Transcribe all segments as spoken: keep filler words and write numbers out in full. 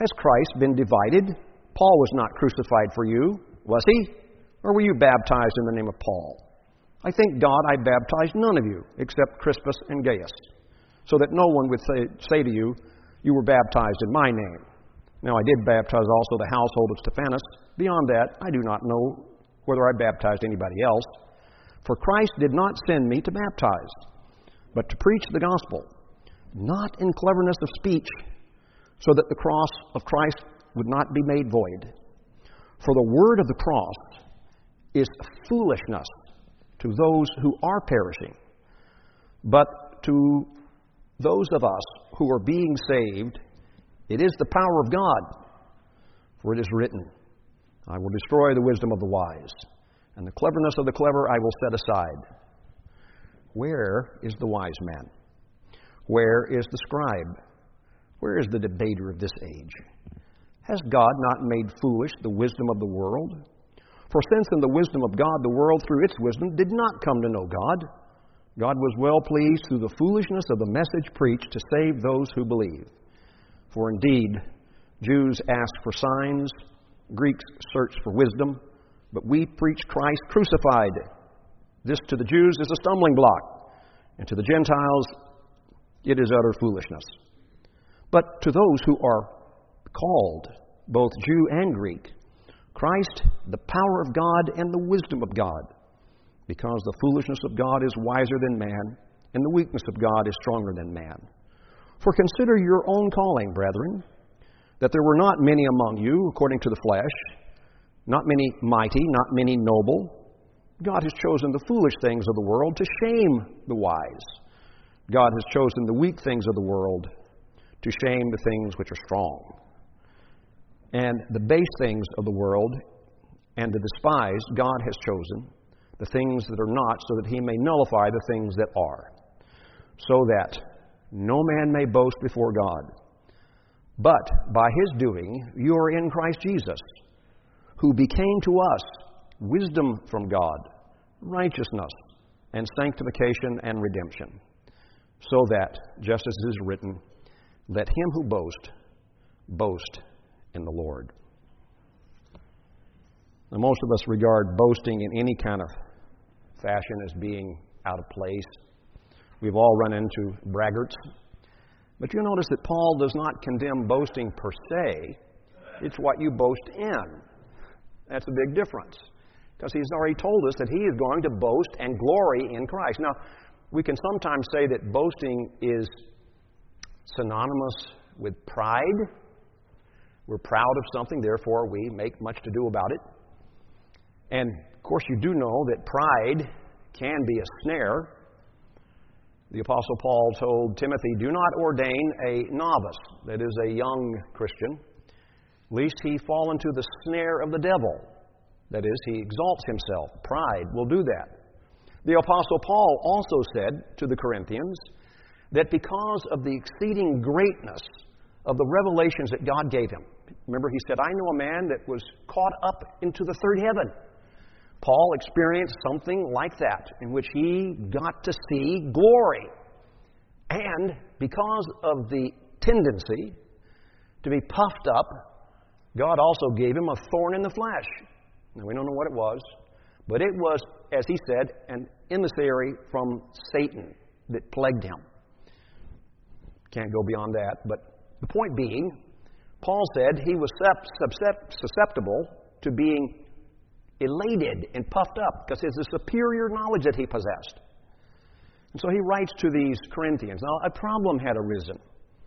Has Christ been divided? Paul was not crucified for you, was he? Or were you baptized in the name of Paul? I thank God I baptized none of you except Crispus and Gaius, so that no one would say, say to you, you were baptized in my name. Now I did baptize also the household of Stephanas. Beyond that, I do not know whether I baptized anybody else. For Christ did not send me to baptize, but to preach the gospel, not in cleverness of speech, so that the cross of Christ would not be made void. For the word of the cross is foolishness to those who are perishing, but to those of us who are being saved, it is the power of God. For it is written, I will destroy the wisdom of the wise, and the cleverness of the clever I will set aside. Where is the wise man? Where is the scribe? Where is the debater of this age? Has God not made foolish the wisdom of the world? For since in the wisdom of God the world through its wisdom did not come to know God, God was well pleased through the foolishness of the message preached to save those who believe. For indeed, Jews ask for signs, Greeks search for wisdom, but we preach Christ crucified. This to the Jews is a stumbling block, and to the Gentiles it is utter foolishness. But to those who are called, both Jew and Greek, Christ, the power of God and the wisdom of God, because the foolishness of God is wiser than man, and the weakness of God is stronger than man. For consider your own calling, brethren, that there were not many among you according to the flesh, not many mighty, not many noble. God has chosen the foolish things of the world to shame the wise. God has chosen the weak things of the world to shame the things which are strong. And the base things of the world and the despised God has chosen, the things that are not, so that he may nullify the things that are, so that no man may boast before God. But by his doing you are in Christ Jesus, who became to us wisdom from God, righteousness and sanctification and redemption, so that, just as it is written, let him who boasts, boast in the Lord. Now, most of us regard boasting in any kind of fashion as being out of place. We've all run into braggarts. But you notice that Paul does not condemn boasting per se. It's what you boast in. That's a big difference. Because he's already told us that he is going to boast and glory in Christ. Now, we can sometimes say that boasting is synonymous with pride. We're proud of something, therefore we make much to do about it. And, of course, you do know that pride can be a snare. The Apostle Paul told Timothy, do not ordain a novice, that is a young Christian, lest he fall into the snare of the devil. That is, he exalts himself. Pride will do that. The Apostle Paul also said to the Corinthians that because of the exceeding greatness of the revelations that God gave him, remember he said, I know a man that was caught up into the third heaven. Paul experienced something like that, in which he got to see glory. And because of the tendency to be puffed up, God also gave him a thorn in the flesh. Now, we don't know what it was, but it was, as he said, an emissary from Satan that plagued him. Can't go beyond that, but the point being, Paul said he was susceptible to being elated and puffed up because it's a superior knowledge that he possessed. And so he writes to these Corinthians. Now, a problem had arisen.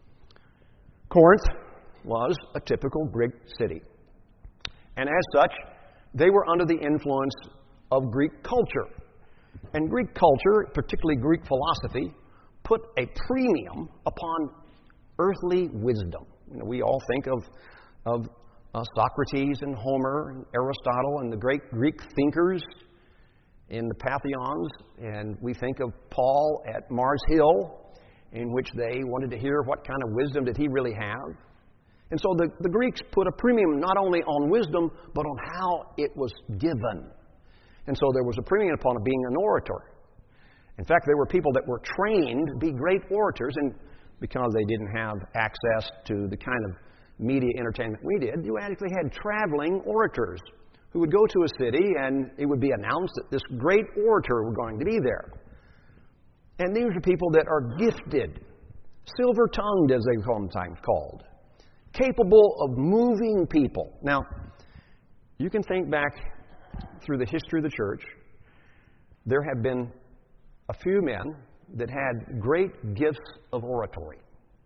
Corinth was a typical Greek city. And as such, they were under the influence of Greek culture. And Greek culture, particularly Greek philosophy, put a premium upon earthly wisdom. You know, we all think of, of uh, Socrates and Homer and Aristotle and the great Greek thinkers in the Pantheons, and we think of Paul at Mars Hill, in which they wanted to hear what kind of wisdom did he really have. And so the, the Greeks put a premium not only on wisdom, but on how it was given. And so there was a premium upon it being an orator. In fact, there were people that were trained to be great orators, and because they didn't have access to the kind of media entertainment we did. You actually had traveling orators who would go to a city and it would be announced that this great orator was going to be there. And these are people that are gifted, silver-tongued as they sometimes called, capable of moving people. Now, you can think back through the history of the church. There have been a few men that had great gifts of oratory.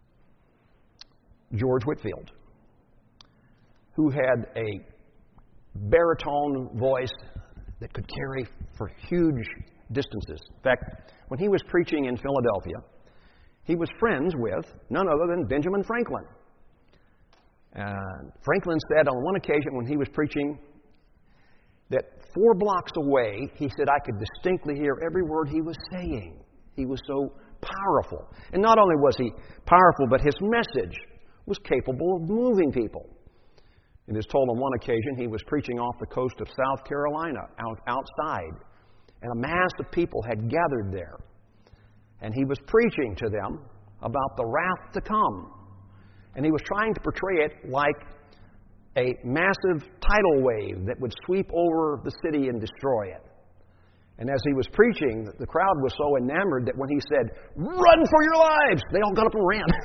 George Whitefield, who had a baritone voice that could carry for huge distances. In fact, when he was preaching in Philadelphia, he was friends with none other than Benjamin Franklin. And Franklin said on one occasion when he was preaching that four blocks away, he said, I could distinctly hear every word he was saying. He was so powerful. And not only was he powerful, but his message was capable of moving people. It is told on one occasion he was preaching off the coast of South Carolina, out, outside, and a mass of people had gathered there. And he was preaching to them about the wrath to come. And he was trying to portray it like a massive tidal wave that would sweep over the city and destroy it. And as he was preaching, the crowd was so enamored that when he said, "Run for your lives!" they all got up and ran.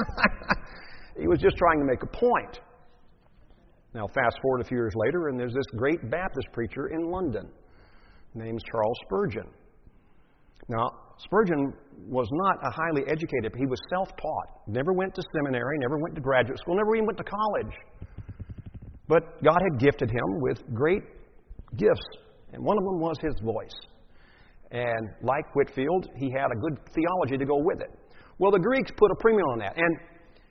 He was just trying to make a point. Now, fast forward a few years later, and there's this great Baptist preacher in London named Charles Spurgeon. Now, Spurgeon was not a highly educated, he was self-taught. Never went to seminary, never went to graduate school, never even went to college. But God had gifted him with great gifts, and one of them was his voice. And like Whitefield, he had a good theology to go with it. Well, the Greeks put a premium on that, and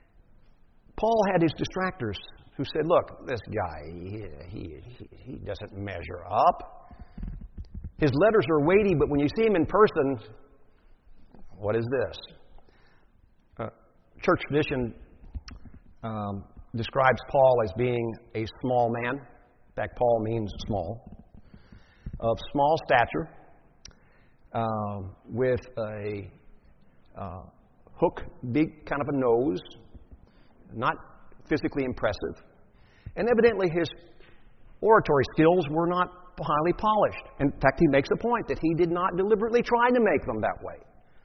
Paul had his distractors who said, look, this guy, he, he, he doesn't measure up. His letters are weighty, but when you see him in person, what is this? Uh, church tradition um, describes Paul as being a small man. In fact, Paul means small. Of small stature, uh, with a uh, hook, big kind of a nose, not physically impressive. And evidently his oratory skills were not highly polished. In fact, he makes a point that he did not deliberately try to make them that way.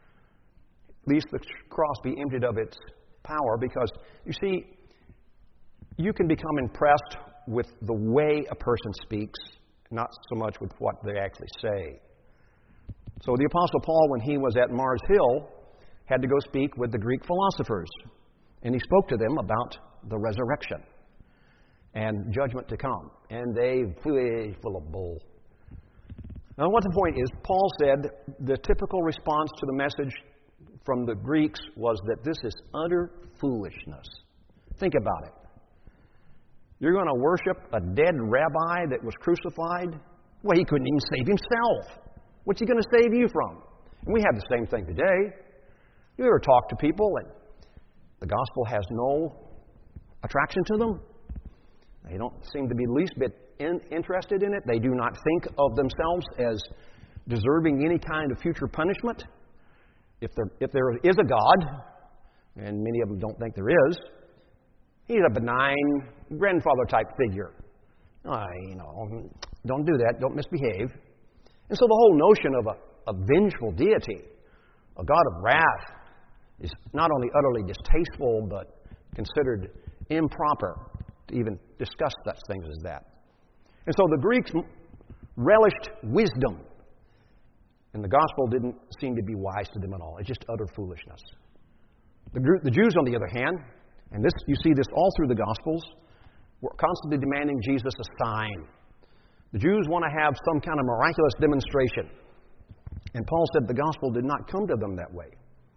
At least the cross be emptied of its power, because, you see, you can become impressed with the way a person speaks, not so much with what they actually say. So the Apostle Paul, when he was at Mars Hill, had to go speak with the Greek philosophers. And he spoke to them about the resurrection and judgment to come. And they full of bull. Now, what the point is, Paul said the typical response to the message from the Greeks was that this is utter foolishness. Think about it. You're going to worship a dead rabbi that was crucified? Well, he couldn't even save himself. What's he going to save you from? And we have the same thing today. You ever talk to people and the gospel has no attraction to them? They don't seem to be the least bit in, interested in it. They do not think of themselves as deserving any kind of future punishment. If there, if there is a God, and many of them don't think there is, he's a benign grandfather-type figure. Uh, you know, don't do that. Don't misbehave. And so the whole notion of a, a vengeful deity, a God of wrath, is not only utterly distasteful, but considered improper to even discuss such things as that. And so the Greeks relished wisdom, and the gospel didn't seem to be wise to them at all. It's just utter foolishness. The, the Jews, on the other hand, and this you see this all through the Gospels, were constantly demanding Jesus a sign. The Jews want to have some kind of miraculous demonstration. And Paul said the gospel did not come to them that way.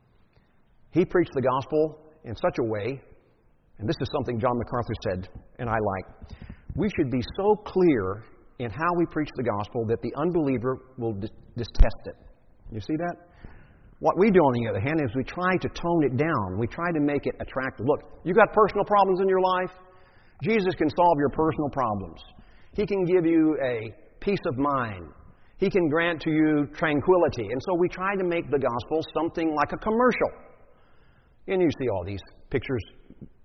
He preached the gospel in such a way, and this is something John MacArthur said, and I like, we should be so clear in how we preach the gospel that the unbeliever will dis- detest it. You see that? What we do, on the other hand, is we try to tone it down. We try to make it attractive. Look, you got personal problems in your life? Jesus can solve your personal problems. He can give you a peace of mind. He can grant to you tranquility. And so we try to make the gospel something like a commercial. And you see all these pictures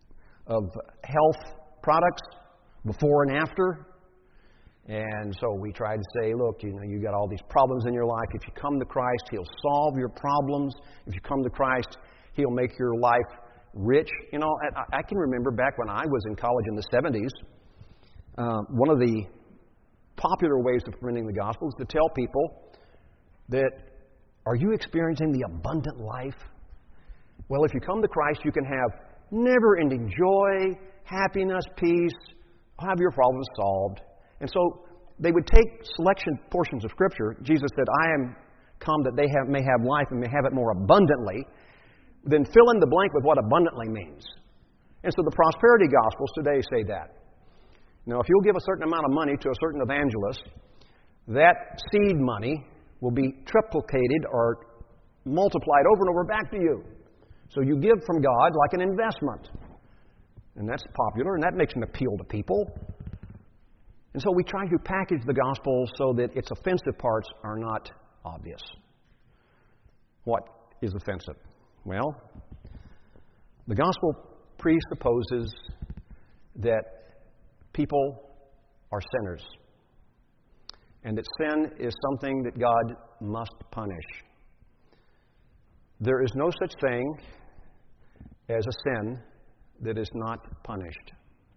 of health products before and after. And so we try to say, look, you know, you got all these problems in your life. If you come to Christ, He'll solve your problems. If you come to Christ, He'll make your life rich. You know, I, I can remember back when I was in college in the seventies, uh, one of the popular ways of presenting the gospel is to tell people that, are you experiencing the abundant life? Well, if you come to Christ, you can have never-ending joy, happiness, peace, have your problems solved. And so they would take selection portions of Scripture. Jesus said, I am come that they have, may have life and may have it more abundantly. Then fill in the blank with what abundantly means. And so the prosperity gospels today say that. Now, if you'll give a certain amount of money to a certain evangelist, that seed money will be triplicated or multiplied over and over back to you. So you give from God like an investment. And that's popular, and that makes an appeal to people. And so we try to package the gospel so that its offensive parts are not obvious. What is offensive? Well, the gospel presupposes that people are sinners, and that sin is something that God must punish. There is no such thing as a sin that is not punished.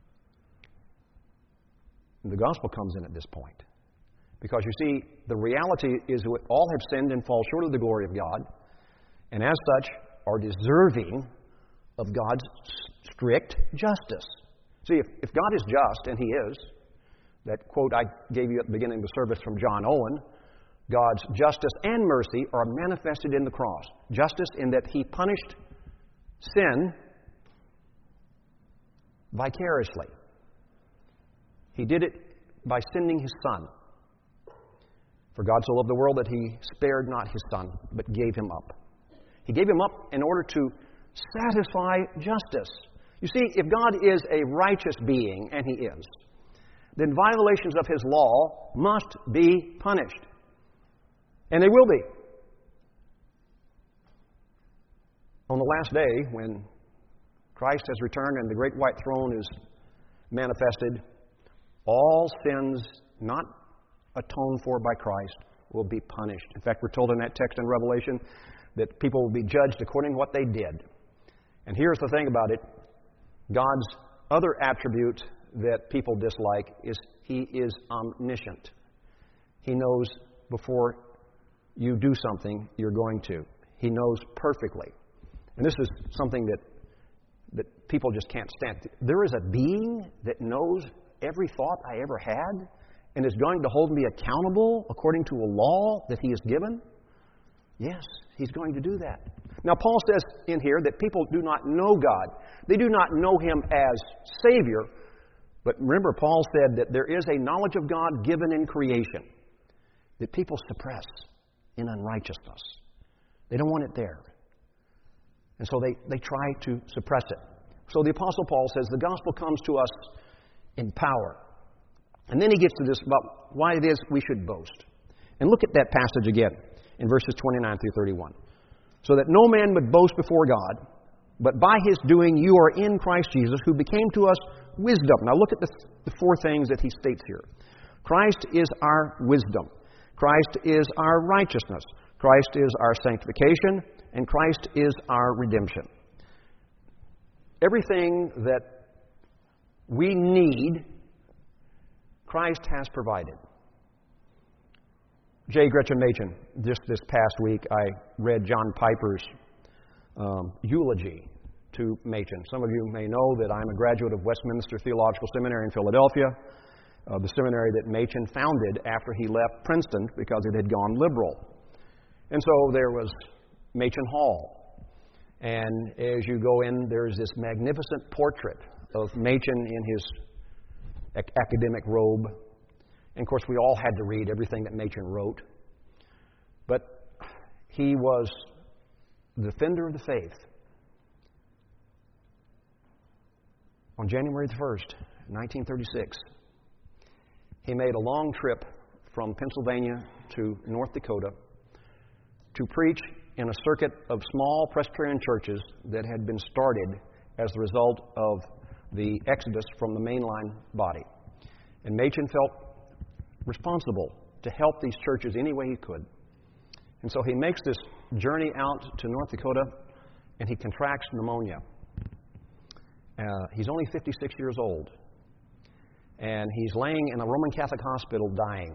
And the gospel comes in at this point. Because you see, the reality is that all have sinned and fall short of the glory of God, and as such are deserving of God's strict justice. See, if, if God is just, and He is, that quote I gave you at the beginning of the service from John Owen, God's justice and mercy are manifested in the cross. Justice in that He punished sin vicariously. He did it by sending His Son. For God so loved the world that He spared not His Son, but gave Him up. He gave Him up in order to satisfy justice. You see, if God is a righteous being, and He is, then violations of His law must be punished. And they will be. On the last day, when Christ has returned and the great white throne is manifested, all sins not atoned for by Christ will be punished. In fact, we're told in that text in Revelation that people will be judged according to what they did. And here's the thing about it. God's other attribute that people dislike is He is omniscient. He knows before you do something you're going to. He knows perfectly. And this is something that, that people just can't stand. There is a being that knows every thought I ever had and is going to hold me accountable according to a law that He has given? Yes, He's going to do that. Now, Paul says in here that people do not know God. They do not know Him as Savior. But remember, Paul said that there is a knowledge of God given in creation that people suppress in unrighteousness. They don't want it there. And so they, they try to suppress it. So the Apostle Paul says the gospel comes to us in power. And then he gets to this about why it is we should boast. And look at that passage again in verses twenty-nine through thirty-one. So that no man would boast before God, but by His doing you are in Christ Jesus, who became to us wisdom. Now look at the, the four things that he states here. Christ is our wisdom. Christ is our righteousness. Christ is our sanctification. And Christ is our redemption. Everything that we need, Christ has provided. J. Gretchen Machen, just this past week, I read John Piper's um, eulogy to Machen. Some of you may know that I'm a graduate of Westminster Theological Seminary in Philadelphia, uh, the seminary that Machen founded after he left Princeton because it had gone liberal. And so there was Machen Hall. And as you go in, there's this magnificent portrait of Machen in his ac- academic robe. And of course, we all had to read everything that Machen wrote. But he was the defender of the faith. On January the first, nineteen thirty-six, he made a long trip from Pennsylvania to North Dakota to preach in a circuit of small Presbyterian churches that had been started as the result of the exodus from the mainline body. And Machen felt responsible to help these churches any way he could. And so he makes this journey out to North Dakota, and he contracts pneumonia. Uh, he's only fifty-six years old, and he's laying in a Roman Catholic hospital dying.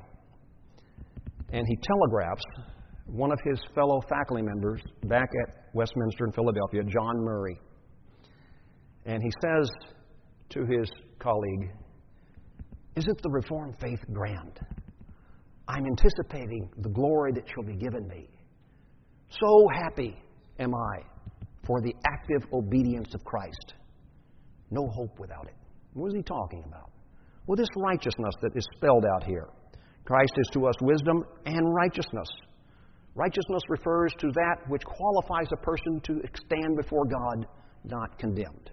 And he telegraphs one of his fellow faculty members back at Westminster in Philadelphia, John Murray. And he says to his colleague, "Isn't the Reformed faith grand? I'm anticipating the glory that shall be given me. So happy am I for the active obedience of Christ. No hope without it." What is he talking about? Well, this righteousness that is spelled out here. Christ is to us wisdom and righteousness. Righteousness refers to that which qualifies a person to stand before God not condemned.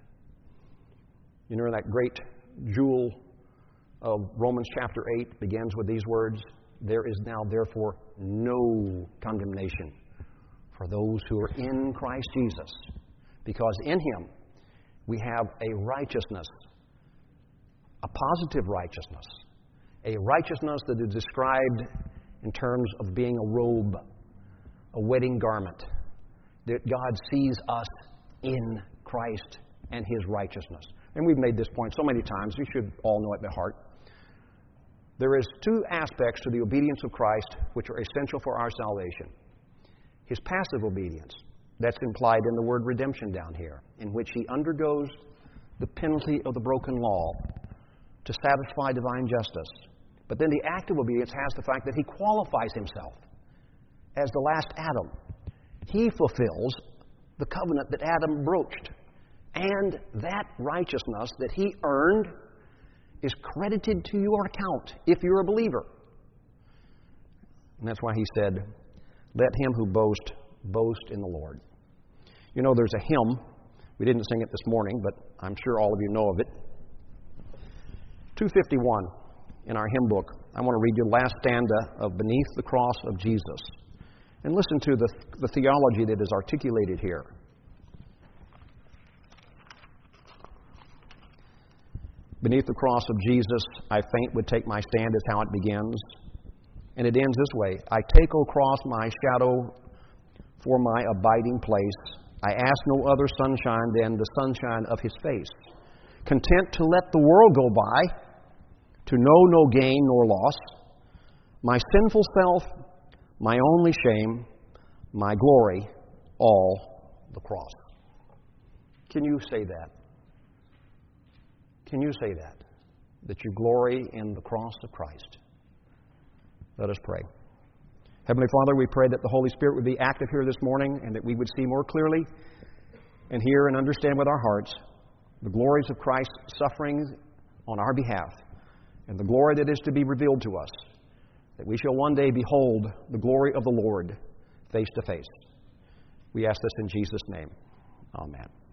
You know, that great jewel of Romans chapter eight begins with these words, "There is now therefore no condemnation for those who are in Christ Jesus, because in Him we have a righteousness, a positive righteousness, a righteousness that is described in terms of being a robe, a wedding garment, that God sees us in Christ and His righteousness." And we've made this point so many times, you should all know it by heart. There is two aspects to the obedience of Christ which are essential for our salvation. His passive obedience, that's implied in the word redemption down here, in which He undergoes the penalty of the broken law to satisfy divine justice. But then the active obedience has the fact that He qualifies Himself as the last Adam. He fulfills the covenant that Adam broached. And that righteousness that He earned is credited to your account if you're a believer. And that's why He said, "Let him who boasts, boast in the Lord." You know, there's a hymn. We didn't sing it this morning, but I'm sure all of you know of it. two fifty-one in our hymn book. I want to read you the last stanza of "Beneath the Cross of Jesus." And listen to the, the theology that is articulated here. "Beneath the cross of Jesus, I faint would take my stand," is how it begins. And it ends this way: "I take, O cross, my shadow for my abiding place. I ask no other sunshine than the sunshine of His face. Content to let the world go by, to know no gain nor loss. My sinful self, my only shame, my glory, all the cross." Can you say that? Can you say that? That you glory in the cross of Christ? Let us pray. Heavenly Father, we pray that the Holy Spirit would be active here this morning and that we would see more clearly and hear and understand with our hearts the glories of Christ's suffering on our behalf and the glory that is to be revealed to us, that we shall one day behold the glory of the Lord face to face. We ask this in Jesus' name. Amen.